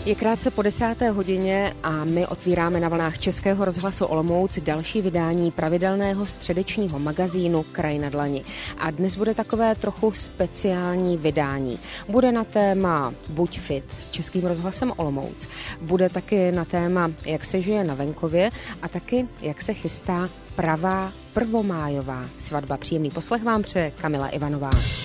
Je krátce po 10. hodině a my otvíráme na vlnách Českého rozhlasu Olomouc další vydání pravidelného středečního magazínu Kraj na dlani. A dnes bude takové trochu speciální vydání. Bude na téma Buď fit s Českým rozhlasem Olomouc. Bude taky na téma, jak se žije na venkově a taky, jak se chystá pravá prvomájová svatba. Příjemný poslech vám přeje Kamila Ivanová.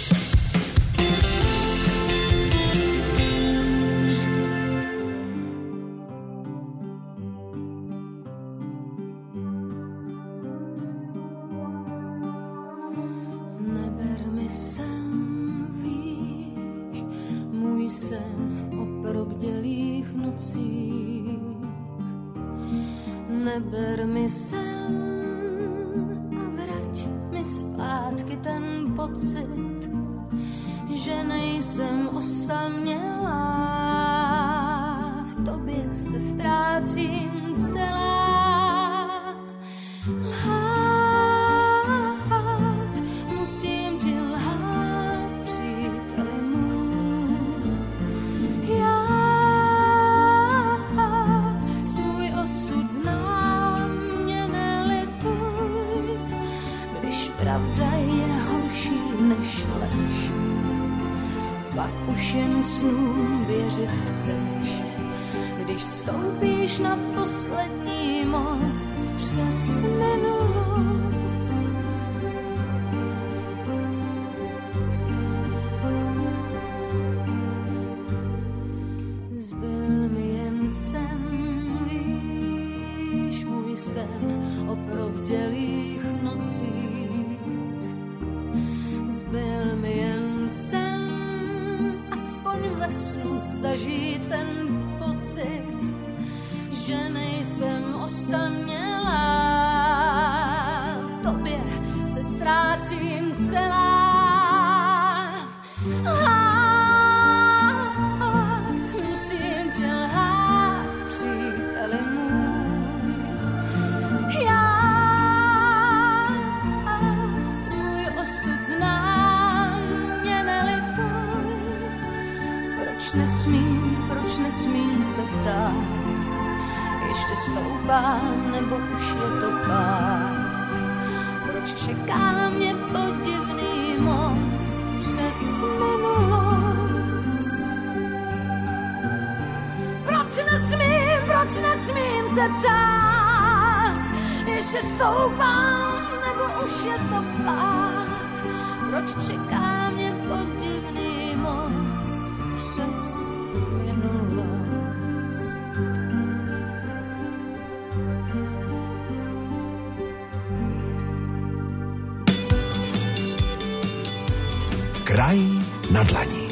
Neber mi sen a vrať mi zpátky ten pocit, že nejsem osamělá, v tobě se ztrácím celá. Lhát, musím ti lhát, příteli můj. Já svůj osud znám, mě nelituj, když pravda je horší než lež, pak už jen snům věřit chceš. Když stoupíš na poslední most přes minulost, zbyl mi jen sen, víš, můj sen o probdělých nocích. Zbyl mi jen sen, aspoň ve snu zažít ten pocit, že nejsem osamělá, v tobě se ztrácím celá. Lhát, musím tě lhát, příteli můj. Já svůj osud znám, mě nelituj. Proč nesmím se ptát, ještě stoupám, nebo už je to pád? Proč čeká mě podivný most přes minulost? Proč nesmím se ptát, ještě stoupám, nebo už je to pád? Proč čeká mě podivný most přes minulost? Kraj na dlani.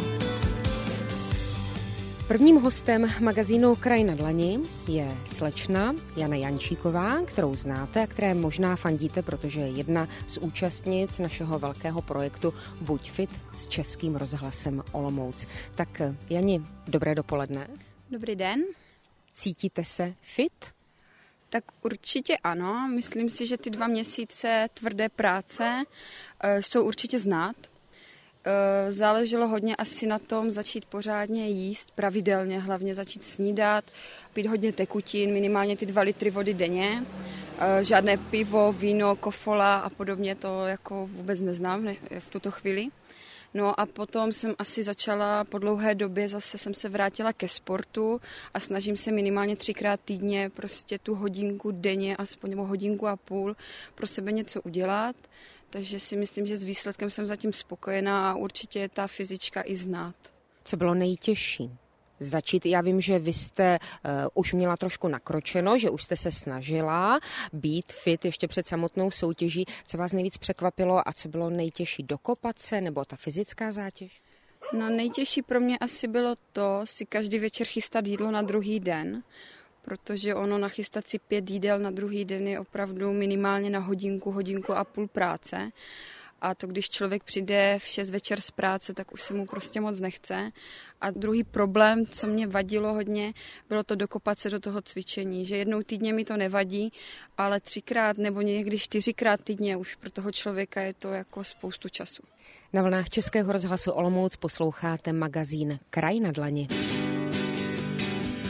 Prvním hostem magazínu Kraj na dlani je slečna Jana Jančíková, kterou znáte a které možná fandíte, protože je jedna z účastnic našeho velkého projektu Buď fit s Českým rozhlasem Olomouc. Tak Jani, dobré dopoledne. Dobrý den. Cítíte se fit? Tak určitě ano. Myslím si, že ty 2 měsíce tvrdé práce jsou určitě znát. Záleželo hodně asi na tom začít pořádně jíst, pravidelně, hlavně začít snídat, pít hodně tekutin, minimálně ty 2 litry vody denně. Žádné pivo, víno, kofola a podobně, to jako vůbec neznám v tuto chvíli. No a potom jsem asi začala po dlouhé době, zase jsem se vrátila ke sportu a snažím se minimálně 3krát týdně prostě tu hodinku denně, aspoň nebo 1,5 hodiny pro sebe něco udělat. Takže si myslím, že s výsledkem jsem zatím spokojená a určitě je ta fyzička i znát. Co bylo nejtěžší? Začít, já vím, že vy jste už měla trošku nakročeno, že už jste se snažila být fit ještě před samotnou soutěží. Co vás nejvíc překvapilo a co bylo nejtěžší? Dokopat se nebo ta fyzická zátěž? No nejtěžší pro mě asi bylo to si každý večer chystat jídlo na druhý den, protože ono nachystat si 5 jídel na druhý den je opravdu minimálně na hodinku a půl práce. A to, když člověk přijde v 6 večer z práce, tak už se mu prostě moc nechce. A druhý problém, co mě vadilo hodně, bylo to dokopat se do toho cvičení. Že 1 týdně mi to nevadí, ale 3krát nebo někdy 4krát týdně už pro toho člověka je to jako spoustu času. Na vlnách Českého rozhlasu Olomouc posloucháte magazín Kraj na dlani.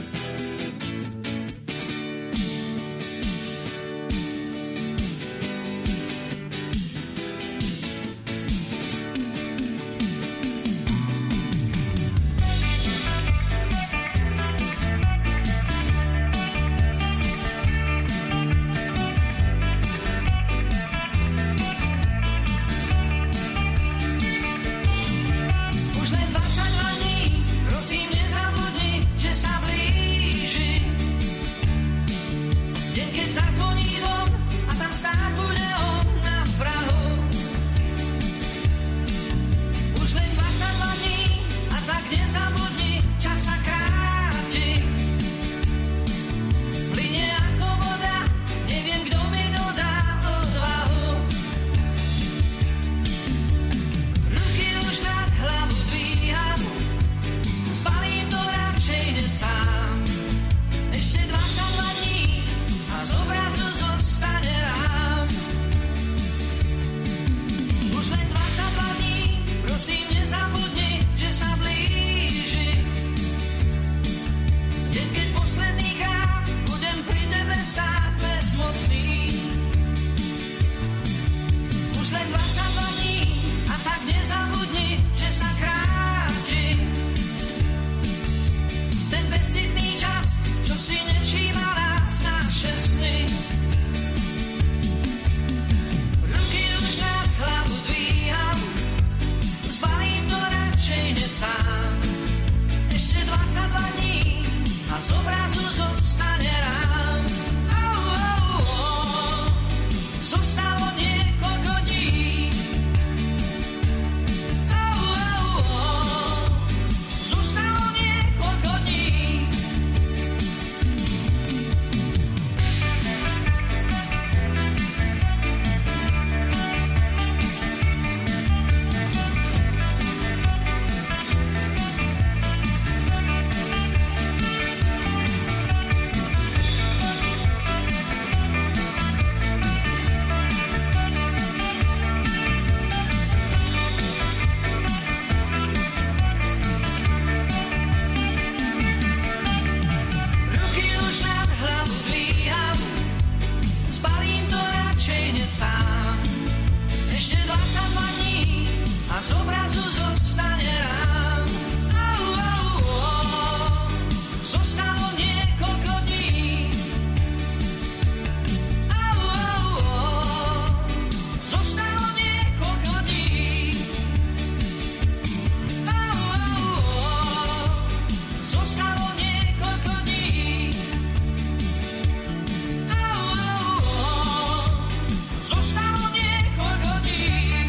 z obrazu zostane rám. Zostalo niekoľko dní. Zostalo niekoľko dní. Ruky už nad hlavu dvíham, spalím to radšej hneď sám. Ešte 22 dní a z obrazu zostane rám. Zostalo niekoľko dní. Zostalo niekoľko dní. Zostalo niekoľko dní. Zostalo niekoľko dní.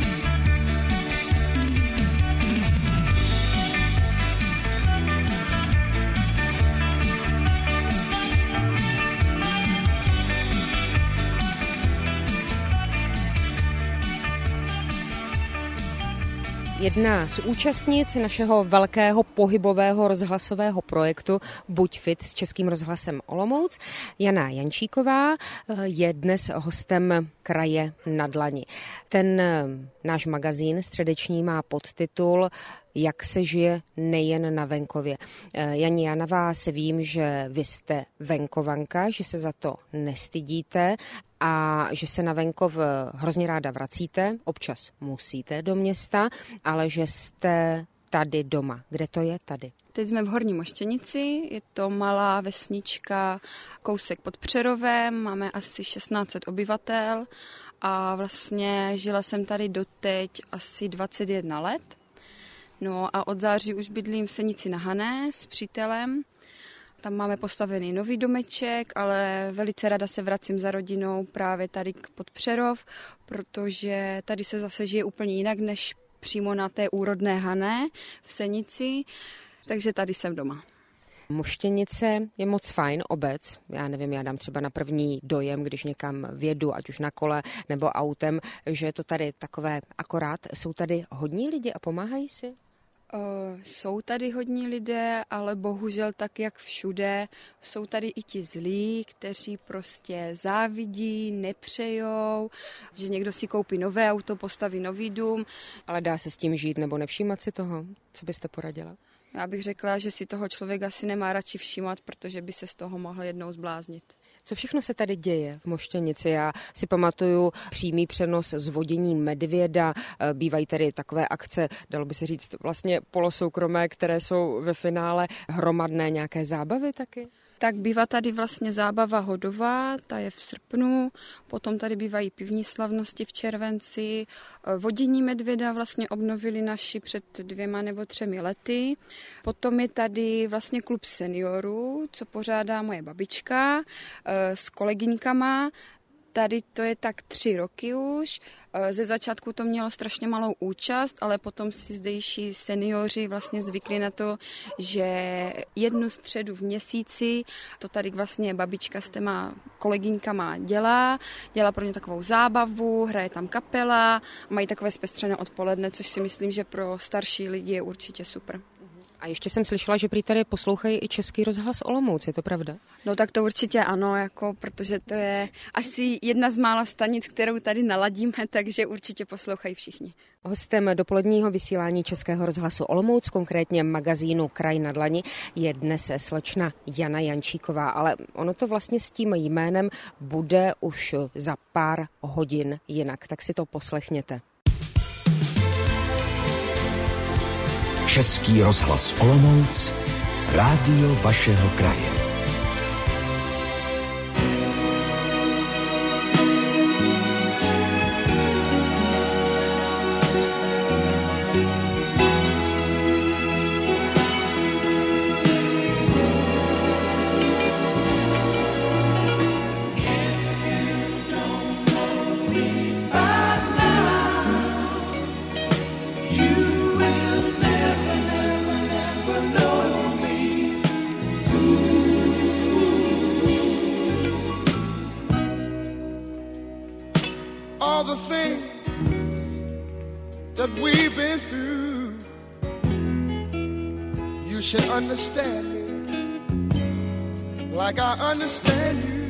Jedna z účastnic našeho velkého pohybového rozhlasového projektu Buď fit s Českým rozhlasem Olomouc, Jana Jančíková, je dnes hostem Kraje na dlani. Ten náš magazín středeční má podtitul Jak se žije nejen na venkově. Jani, já na vás vím, že vy jste venkovanka, že se za to nestydíte a že se na venkov hrozně ráda vracíte, občas musíte do města, ale že jste tady doma. Kde to je tady? Teď jsme v Horní Moštěnici, je to malá vesnička, kousek pod Přerovem, máme asi 1600 obyvatel a vlastně žila jsem tady doteď asi 21 let. No a od září už bydlím v Senici na Hané s přítelem. Tam máme postavený nový domeček, ale velice ráda se vracím za rodinou právě tady pod Přerov, protože tady se zase žije úplně jinak, než přímo na té úrodné Hané v Senici, takže tady jsem doma. Moštěnice je moc fajn obec. Já nevím, já dám třeba na první dojem, když někam vjedu, ať už na kole nebo autem, že je to tady takové akorát. Jsou tady hodní lidi a pomáhají si? Jsou tady hodní lidé, ale bohužel tak, jak všude, jsou tady i ti zlí, kteří prostě závidí, nepřejou, že někdo si koupí nové auto, postaví nový dům. Ale dá se s tím žít nebo nevšímat si toho? Co byste poradila? Já bych řekla, že si toho člověk asi nemá radši všímat, protože by se z toho mohl jednou zbláznit. Co všechno se tady děje v Moštěnici? Já si pamatuju přímý přenos z vodění medvěda. Bývají tady takové akce, dalo by se říct, vlastně polosoukromé, které jsou ve finále hromadné, nějaké zábavy taky? Tak bývá tady vlastně zábava hodová, ta je v srpnu, potom tady bývají pivní slavnosti v červenci, vodění medvěda vlastně obnovili naši před 2 nebo 3 lety, potom je tady vlastně klub seniorů, co pořádá moje babička s kolegyňkama. Tady to je tak 3 roky už. Ze začátku to mělo strašně malou účast, ale potom si zdejší seniori vlastně zvykli na to, že jednu středu v měsíci to tady vlastně babička s těma kolegyňkama dělá pro ně takovou zábavu, hraje tam kapela, mají takové zpestřené odpoledne, což si myslím, že pro starší lidi je určitě super. A ještě jsem slyšela, že prý tady poslouchají i Český rozhlas Olomouc, je to pravda? No tak to určitě ano, protože to je asi jedna z mála stanic, kterou tady naladíme, takže určitě poslouchají všichni. Hostem dopoledního vysílání Českého rozhlasu Olomouc, konkrétně magazínu Kraj na dlani, je dnes slečna Jana Jančíková, ale ono to vlastně s tím jménem bude už za pár hodin jinak, tak si to poslechněte. Český rozhlas Olomouc, rádio vašeho kraje. we've been through, you should understand me like I understand you.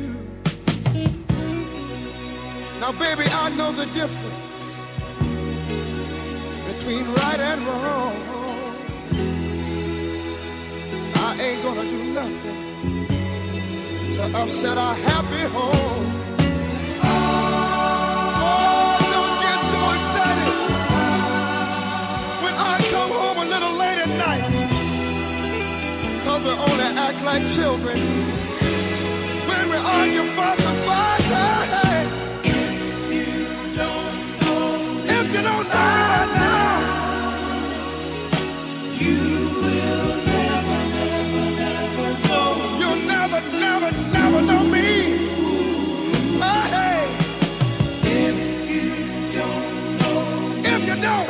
Now, baby, I know the difference between right and wrong. I ain't gonna do nothing to upset our happy home. Oh, don't get so excited when I come home a little late at night, 'cause we only act like children when we argue, fuss, and fight. Hey, if you don't know me by now, you will never, never, never know. You'll never, never, never know me. Hey, if you don't know, if you don't,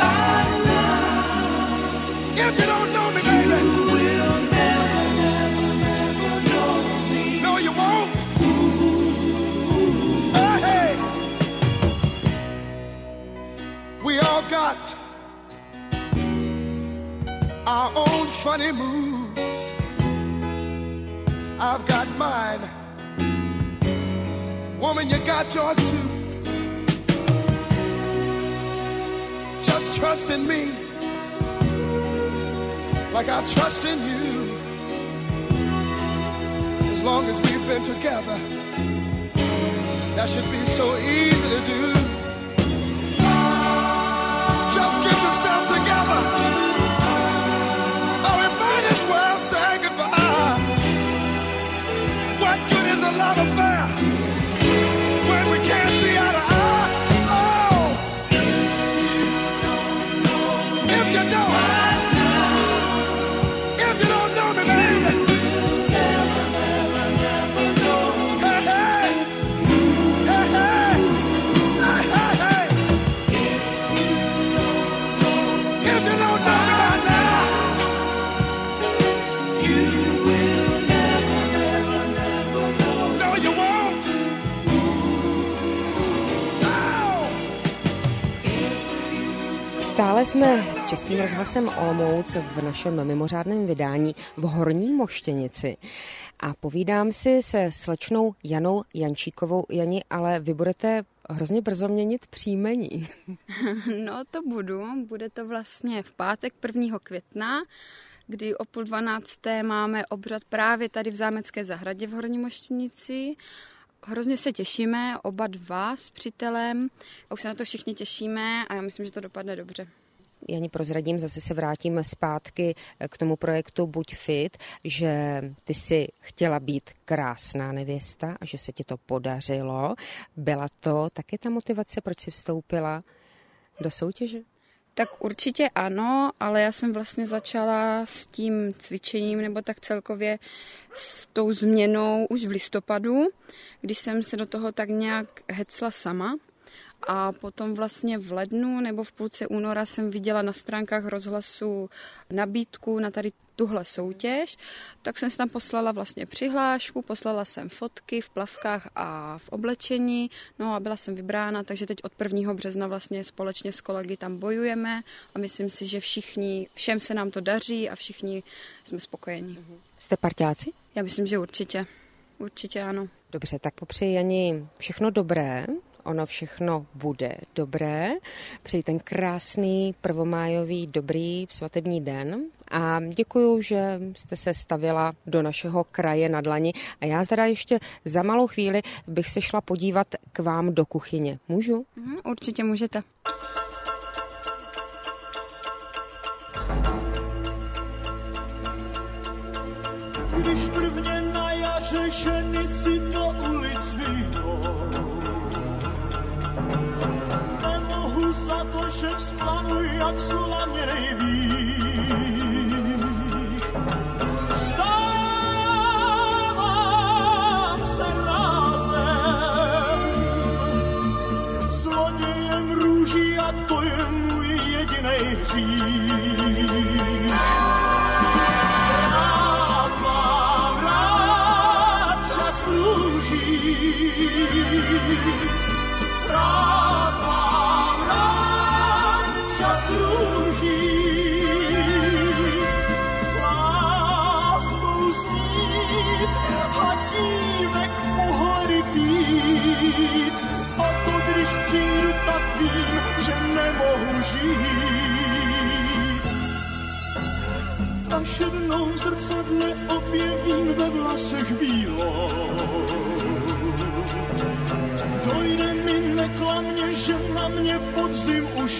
if you don't know me, baby, you will never, never, never know me. No, you won't. Hey, we all got our own funny moves. I've got mine. Woman, you got yours too. Just trust in me like I trust in you. As long as we've been together, that should be so easy to do. Just get yourself together, or we might as well say goodbye. What good is a love affair when we can't see eye to eye? Oh, if you don't know me, baby, never, never, never know. Hey, hey, hey, hey, hey, hey, hey. If you don't know me by now, you will never, never, never know. No, you won't. No. Stále jsme s Českým rozhlasem Olomouc v našem mimořádném vydání v Horní Moštěnici a povídám si se slečnou Janou Jančíkovou. Jani, ale vy budete hrozně brzo měnit příjmení. No to budu. Bude to vlastně v pátek 1. května, kdy o 11:30 máme obřad právě tady v Zámecké zahradě v Horní Moštěnici. Hrozně se těšíme, oba dva s přítelem. A už se na to všichni těšíme a já myslím, že to dopadne dobře. Jani, prozradím, zase se vrátíme zpátky k tomu projektu Buď fit, že ty si chtěla být krásná nevěsta a že se ti to podařilo. Byla to taky ta motivace, proč jsi vstoupila do soutěže? Tak určitě ano, ale já jsem vlastně začala s tím cvičením nebo tak celkově s tou změnou už v listopadu, když jsem se do toho tak nějak hecla sama. A potom vlastně v lednu nebo v půlce února jsem viděla na stránkách rozhlasu nabídku na tady tuhle soutěž, tak jsem si tam poslala vlastně přihlášku, poslala jsem fotky v plavkách a v oblečení, no a byla jsem vybrána, takže teď od 1. března vlastně společně s kolegy tam bojujeme a myslím si, že všem se nám to daří a všichni jsme spokojení. Jste parťáci? Já myslím, že určitě. Určitě ano. Dobře, tak popřeji Jani všechno dobré. Ono všechno bude dobré. Přeji ten krásný prvomájový dobrý svatební den a děkuju, že jste se stavila do našeho kraje na dlani. A já teda ještě za malou chvíli bych se šla podívat k vám do kuchyně. Můžu? Určitě můžete. Když prvně na jaře ženy si do ulic vyjdou, nemohu za to, že vzplanu jak slaměnej vých. Stávám se rázem zlodějem růží a to je můj jedinej hřích. Rád mám rád čas růží. až jednou zrcadle objevím ve vlasech bílo. Dojde mi neklamně, že na mě podzim už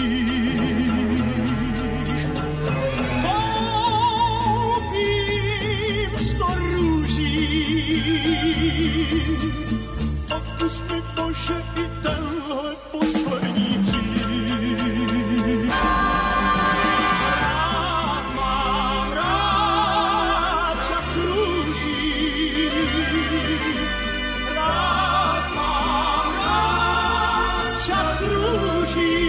dýš. Koupím 100 růží, odpust mi Bože i tenhle poslední hřích. Rád mám rád čas růží, rád mám rád čas růží.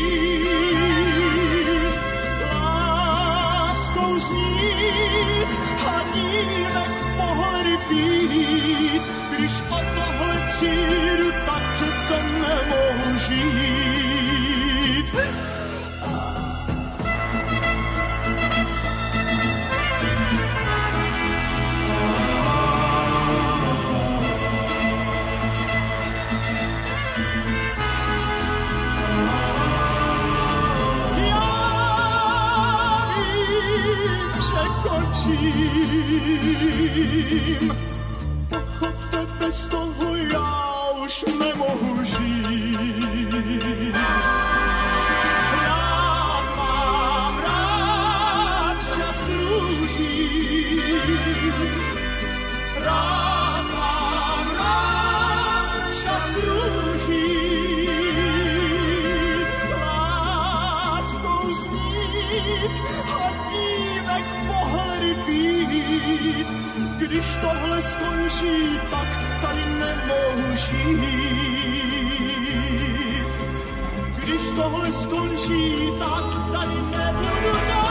Láskou znít, hladínek pohledy být, když o tohle přijdu, tak přece nemohu žít. Já vím, že končím, pochopte, bez toho já už nemohu žít. Rád mám rád čas růží, rád mám rád čas růží. Láskou znít, hladínek pohledy být, když tohle skončí, tak tady nemohu žít. Když tohle skončí, tak tady nebudu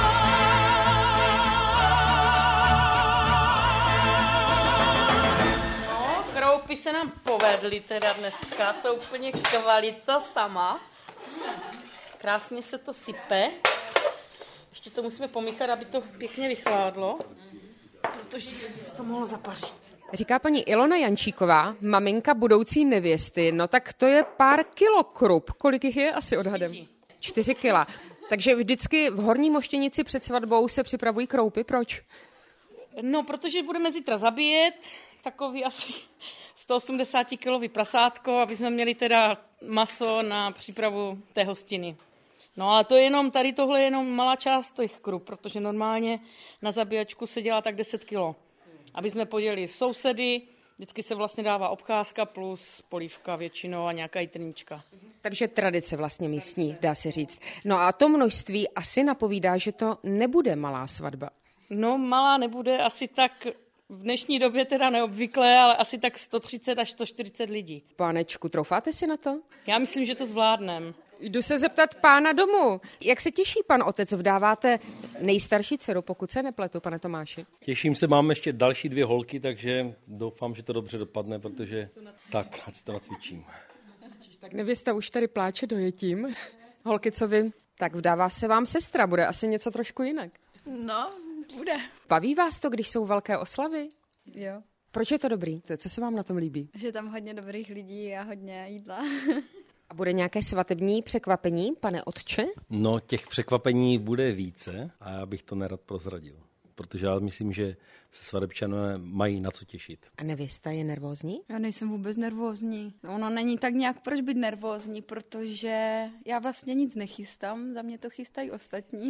No, kroupy se nám povedly teda dneska, jsou úplně kvalita sama. Krásně se to sype. Ještě to musíme pomíchat, aby to pěkně vychládlo, protože by se to mohlo zapařit. Říká paní Ilona Jančíková, maminka budoucí nevěsty, no tak to je pár kilo krup. Kolik jich je asi odhadem? 4 kila. Takže vždycky v Horní Moštěnici před svatbou se připravují kroupy, proč? No, protože budeme zítra zabíjet takový asi 180-kilový prasátko, aby jsme měli teda maso na přípravu té hostiny. No ale to je jenom, tady tohle je jenom malá část těch krup, protože normálně na zabíjačku se dělá tak 10 kilo. Aby jsme podělili sousedy, vždycky se vlastně dává obcházka plus polívka většinou a nějaká jitrnička. Takže tradice vlastně místní, dá se říct. No a to množství asi napovídá, že to nebude malá svatba. No malá nebude, asi tak v dnešní době teda neobvyklé, ale asi tak 130 až 140 lidí. Pánečku, troufáte si na to? Já myslím, že to zvládnem. Jdu se zeptat pána domu. Jak se těší pan otec? Vdáváte nejstarší dceru, pokud se nepletu, pane Tomáši? Těším se, mám ještě další 2 holky, takže doufám, že to dobře dopadne, protože tak, ať si to nacvičím. Tak nevěsta už tady pláče dojetím. Holky, co vy? Tak vdává se vám sestra, bude asi něco trošku jinak. No, bude. Baví vás to, když jsou velké oslavy? Jo. Proč je to dobrý? Co se vám na tom líbí? Že je tam hodně dobrých lidí a hodně jídla. A bude nějaké svatební překvapení, pane otče? No, těch překvapení bude více a já bych to nerad prozradil, protože já myslím, že se svatebčané mají na co těšit. A nevěsta je nervózní? Já nejsem vůbec nervózní. Ono není tak nějak proč být nervózní, protože já vlastně nic nechystám, za mě to chystají ostatní.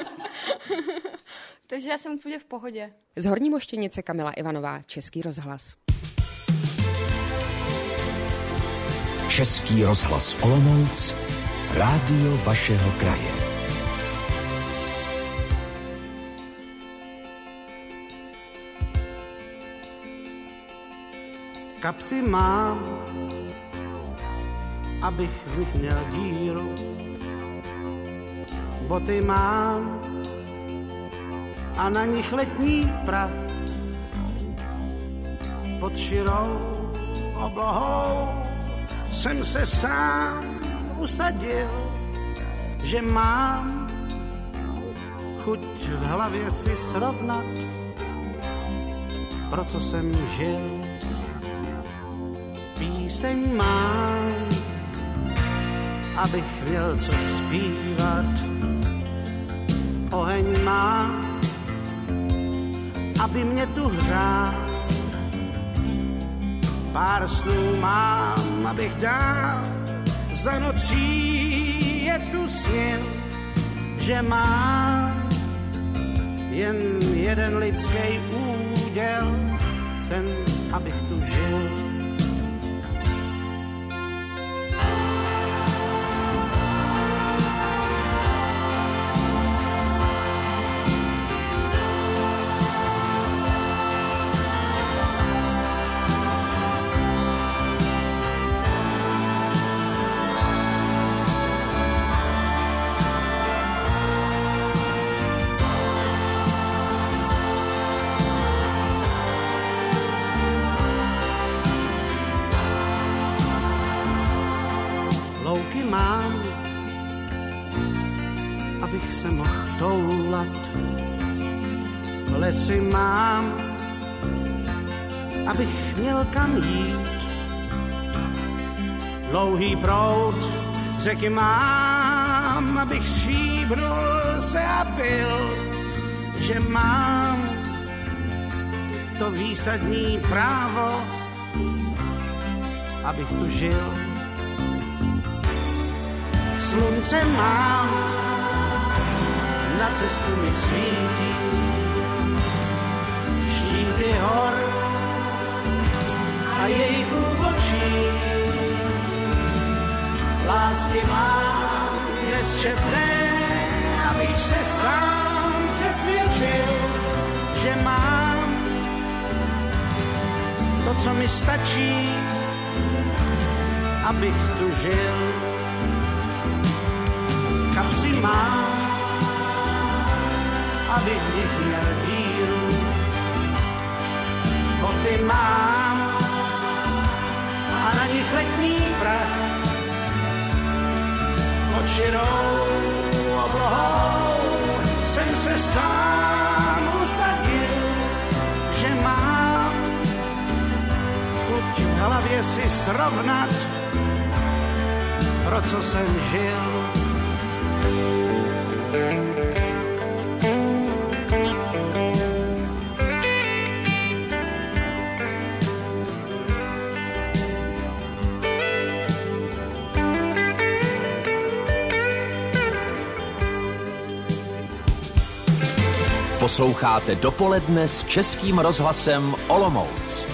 Takže já jsem úplně v pohodě. Z Horní Moštěnice Kamila Ivanová, Český rozhlas. Český rozhlas Olomouc, rádio vašeho kraje. Kapsy mám, abych v nich měl díru. Boty mám a na nich letní prach. Pod širou oblohou jsem se sám usadil, že mám chuť v hlavě si srovnat, pro co jsem žil. Píseň mám, abych měl co zpívat. Oheň mám, aby mě tu hrál. Pár snů mám, abych dál, za nocí je tu snil, že mám jen jeden lidský úděl, ten, abych tu žil. Louky mám, abych se mohl toulat. Lesy mám, abych měl kam jít. Dlouhý proud řeky mám, abych stříbnul se a pil. Že mám to výsadní právo, abych tu žil. Slunce mám, na cestu mi svítí, štíty hor a jejich úbočí. Lásky mám nesčetné, abych se sám přesvědčil, že mám to, co mi stačí, abych tu žil. Kapsy mám, abych v nich měl víru. Boty mám a na nich letní prach. Pod širou oblohou jsem se sám usadil, že mám chuť v hlavě si srovnat, pro co jsem žil. Posloucháte Dopoledne s Českým rozhlasem Olomouc.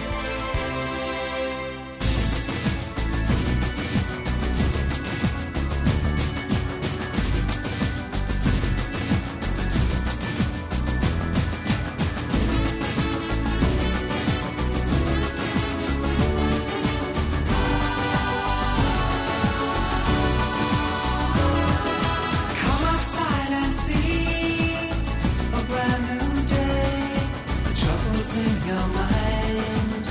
in your mind.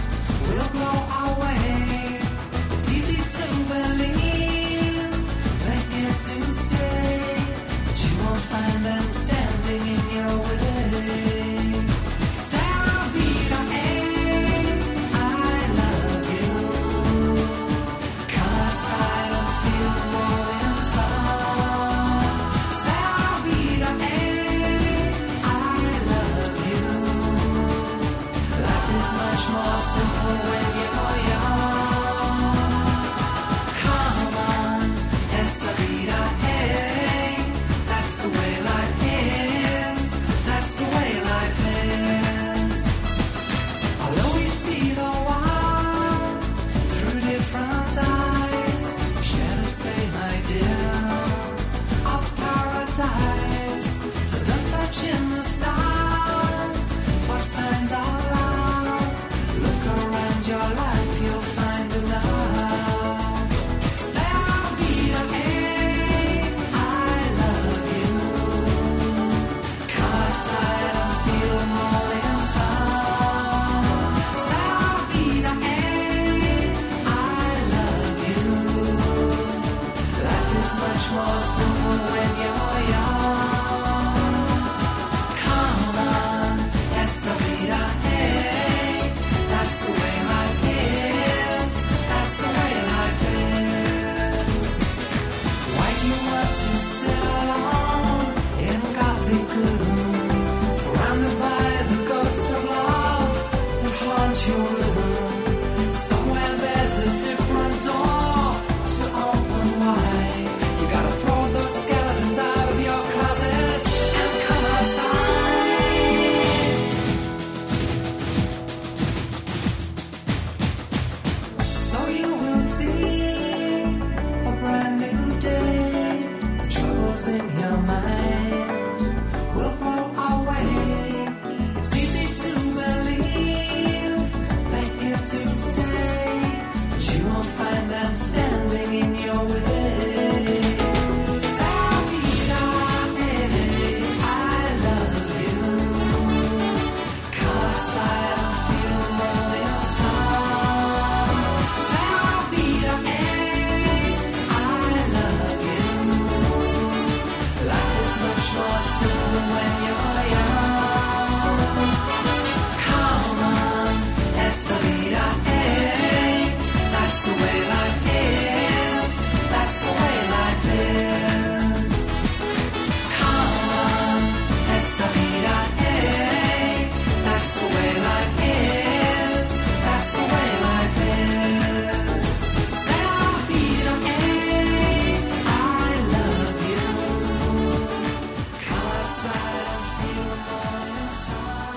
vida es. That's the way life is. That's the way life is. C'est la vida es. I love you. Come outside and feel the morning sun.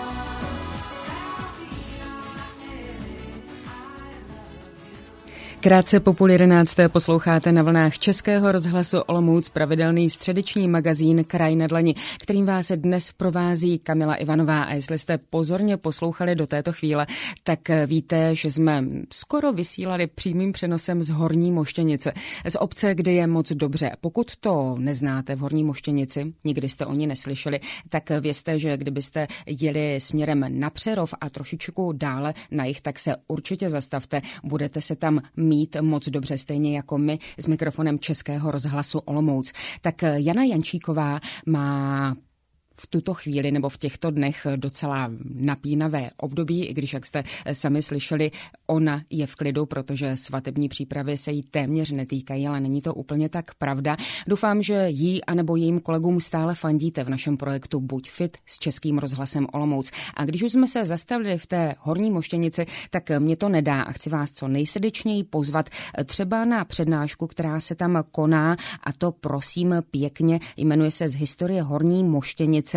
Krátce po 10:30 posloucháte na vlnách Českého rozhlasu Olomouc pravidelný středeční magazín Kraj na dlani, kterým vás dnes provází Kamila Ivanová. A jestli jste pozorně poslouchali do této chvíle, tak víte, že jsme skoro vysílali přímým přenosem z Horní Moštěnice, z obce, kde je moc dobře. Pokud to neznáte v Horní Moštěnici, nikdy jste o ní neslyšeli, tak vězte, že kdybyste jeli směrem na Přerov a trošičku dále na jih, tak se určitě zastavte, budete se tam mít moc dobře, stejně jako my s mikrofonem Českého rozhlasu Olomouc. Tak Jana Jančíková má v tuto chvíli nebo v těchto dnech docela napínavé období, i když, jak jste sami slyšeli, ona je v klidu, protože svatební přípravy se jí téměř netýkají, ale není to úplně tak pravda. Doufám, že jí anebo jejím kolegům stále fandíte v našem projektu Buď fit s Českým rozhlasem Olomouc. A když už jsme se zastavili v té Horní Moštěnici, tak mě to nedá a chci vás co nejsrdečněji pozvat třeba na přednášku, která se tam koná, a to prosím pěkně, jmenuje se Z historie Horní Moštěnice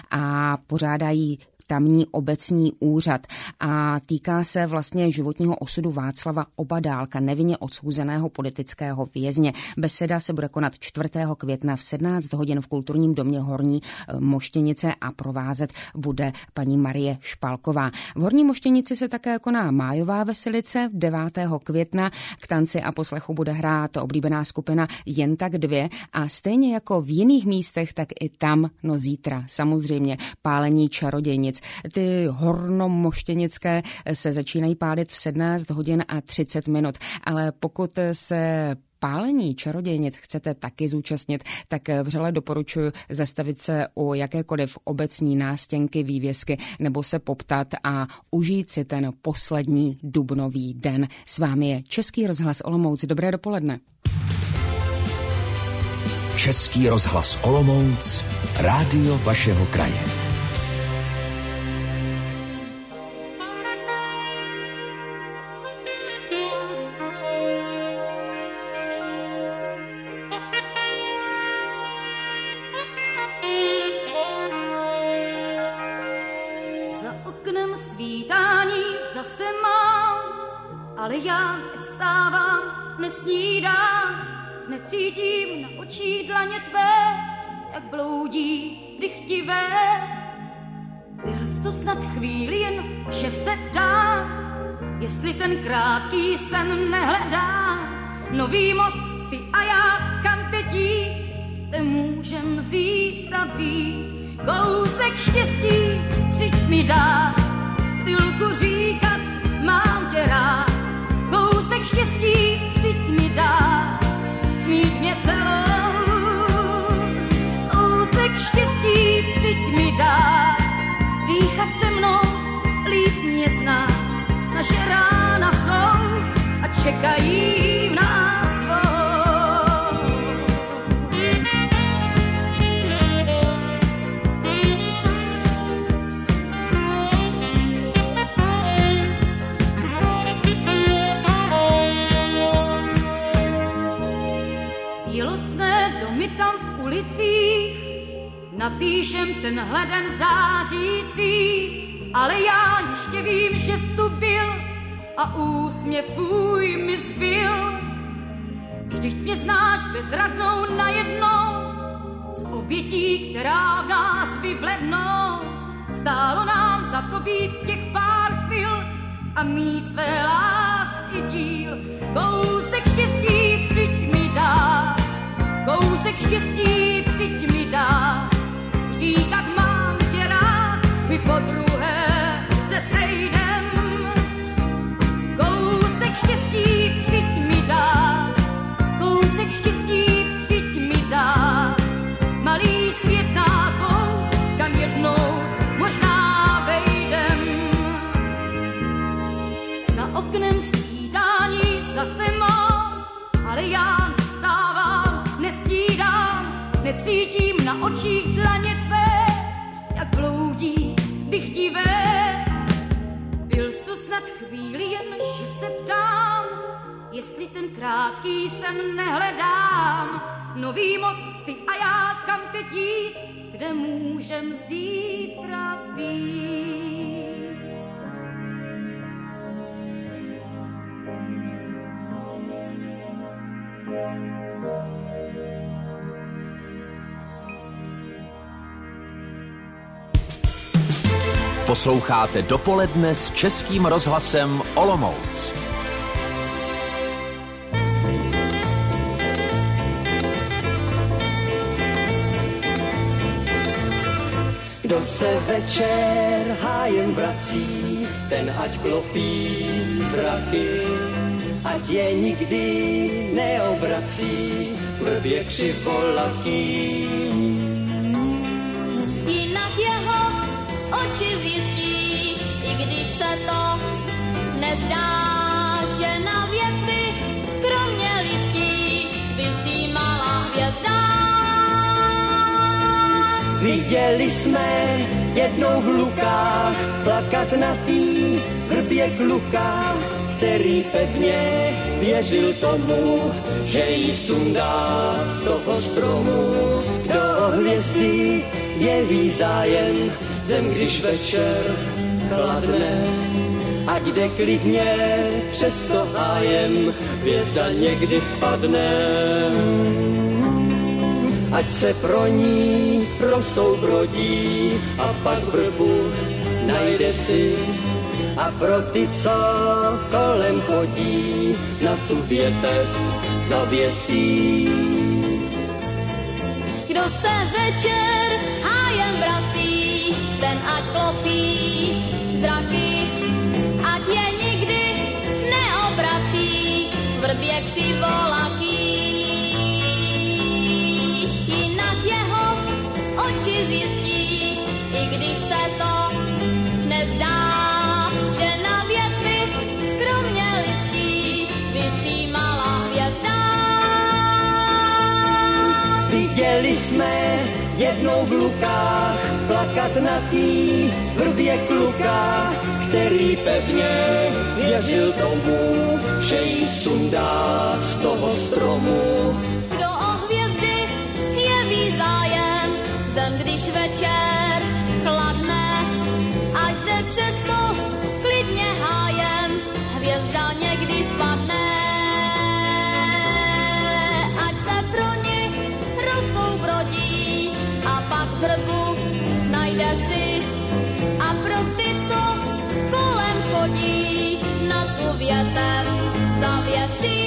a pořádají tamní obecní úřad a týká se vlastně životního osudu Václava Obadálka, nevinně odsouzeného politického vězně. Beseda se bude konat 4. května v 17 hodin v Kulturním domě Horní Moštěnice a provázet bude paní Marie Špalková. V Horní Moštěnici se také koná májová veselice 9. května. K tanci a poslechu bude hrát oblíbená skupina Jen tak 2 a stejně jako v jiných místech, tak i tam, no zítra, samozřejmě pálení čarodějnic. Ty hornomoštěnické se začínají pálit v 17 hodin a 30 minut, ale pokud se pálení čarodějnic chcete taky zúčastnit, tak vřele doporučuji zastavit se u jakékoliv obecní nástěnky, vývězky nebo se poptat a užít si ten poslední dubnový den. S vámi je Český rozhlas Olomouc. Dobré dopoledne. Český rozhlas Olomouc, rádio vašeho kraje. Ale já nevstávám, nesnídám, necítím na očích dlaně tvé, jak bloudí dychtivé. Byl jsi to snad chvíli jen, že se dá, jestli ten krátký sen nehledá. Nový most, ty a já, kam teď jít, nemůžem zítra být. Kousek štěstí, přijď mi dát, chvilku říkat, mám tě rád. Kousek štěstí, přijď mi dát, mít mě celou. Kousek štěstí, přijď mi dát, dýchat se mnou, líp mě znát. Naše rána jsou a čekají v nás dvou. Tam v ulicích napíšem tenhle den zářící, ale já ještě vím, že jsi tu byl a úsměv tvůj mi zbyl. Vždyť mě znáš bezradnou najednou, z obětí, která v nás vyblednou. Stálo nám za to být těch pár chvil a mít své lásky díl. Kousek štěstí, přijď mi dát, kousek štěstí, přijď mi dát, říkat mám tě rád, my podruhé se sejdem. Kousek štěstí, přijď mi dát, kousek štěstí, přijď mi dát, malý svět nás dvou, kam jednou možná vejdem. Za oknem snídání zase mám, ale já nevstávám, nesnídám, necítím nový mosty a já kam teď jít, kde můžem zítra být. Posloucháte Dopoledne s Českým rozhlasem Olomouc. Kdo se večer hájem vrací, ten ať klopí zraky, ať je nikdy neobrací, blbě křivolaký. Jinak jeho oči zjistí, i když se to nezdá, že na větvi kromě listí visí malá hvězda. Viděli jsme jednou v Lukách plakat na tý vrbě kluka, který pevně věřil tomu, že jí sundá z toho stromu. Kdo o hvězdy jeví zájem, zem když večer chladne, ať jde klidně přes to hájem, hvězda někdy spadne. Ať se pro ní prosoubrodí a pak vrbu najde si. A pro ty, co kolem chodí, na tu větev zavěsí. Kdo se večer hájem vrací, ten ať klopí zraky, ať je nikdy neobrací, vrbě křivolaký. Jinak jeho oči zjistí, i když se to nezdá, že na větvi kromě listí visí malá hvězda. Viděli jsme jednou v Lukách plakat na tý vrbě kluka, který pevně věřil tomu, že jí sundá z toho stromu. Kdo o hvězdy jeví zájem, zem když večer chladne, ať jde přesto klidně hájem, hvězda někdy spadne. Ať se pro ní rozsoubrodí a pak vrbu najde si. A pro ty, co kolem chodí, na tu větev zavěsí.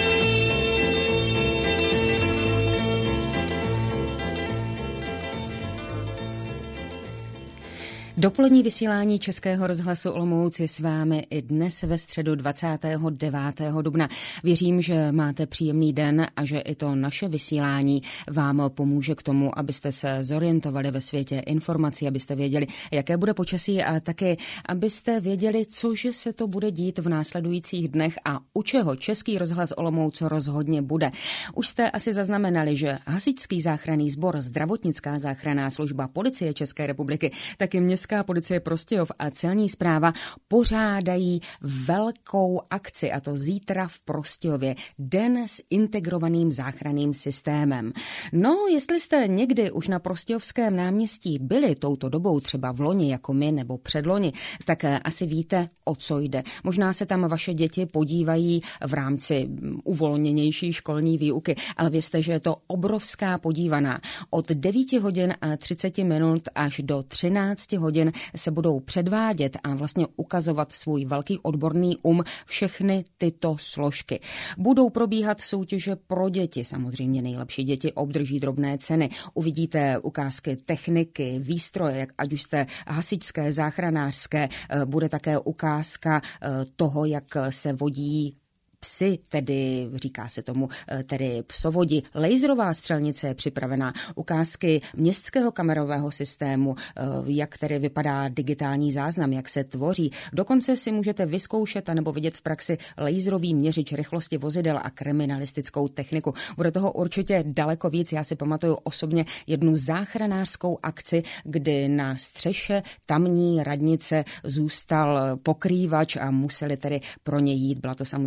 Dopolední vysílání Českého rozhlasu Olomouc je s vámi i dnes ve středu 29. dubna. Věřím, že máte příjemný den a že i to naše vysílání vám pomůže k tomu, abyste se zorientovali ve světě informací, abyste věděli, jaké bude počasí a taky, abyste věděli, cože se to bude dít v následujících dnech a u čeho Český rozhlas Olomouc rozhodně bude. Už jste asi zaznamenali, že Hasičský záchranný sbor, Zdravotnická záchranná služba, Policie České republiky, taky Městská policie Prostějov a Celní správa pořádají velkou akci, a to zítra v Prostějově, Den s integrovaným záchranným systémem. No, jestli jste někdy už na Prostějovském náměstí byli touto dobou, třeba v loni jako my nebo předloni, tak asi víte, o co jde. Možná se tam vaše děti podívají v rámci uvolněnější školní výuky, ale vězte, že je to obrovská podívaná. Od 9 hodin a 30 minut až do 13 hodin se budou předvádět a vlastně ukazovat svůj velký odborný všechny tyto složky. Budou probíhat soutěže pro děti, samozřejmě nejlepší děti obdrží drobné ceny. Uvidíte ukázky techniky, výstroje, ať už jste hasičské, záchranářské, bude také ukázka toho, jak se vodí psy, tedy říká se tomu tedy psovodi. Laserová střelnice je připravená, ukázky městského kamerového systému, jak tedy vypadá digitální záznam, jak se tvoří. Dokonce si můžete vyzkoušet anebo vidět v praxi laserový měřič rychlosti vozidel a kriminalistickou techniku. Bude toho určitě daleko víc. Já si pamatuju osobně jednu záchranářskou akci, kdy na střeše tamní radnice zůstal pokrývač a museli tedy pro ně jít. Byla to samozřejmě figura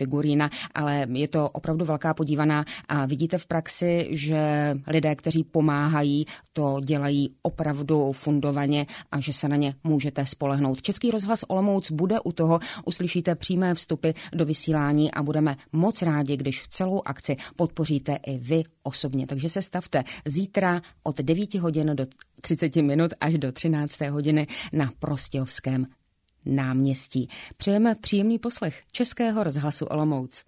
Gregorína, ale je to opravdu velká podívaná a vidíte v praxi, že lidé, kteří pomáhají, to dělají opravdu fundovaně a že se na ně můžete spolehnout. Český rozhlas Olomouc bude u toho, uslyšíte přímé vstupy do vysílání a budeme moc rádi, když celou akci podpoříte i vy osobně. Takže se stavte zítra od 9 hodin do 30 minut až do 13. hodiny na Prostějovském náměstí. Přejeme příjemný poslech Českého rozhlasu Olomouc.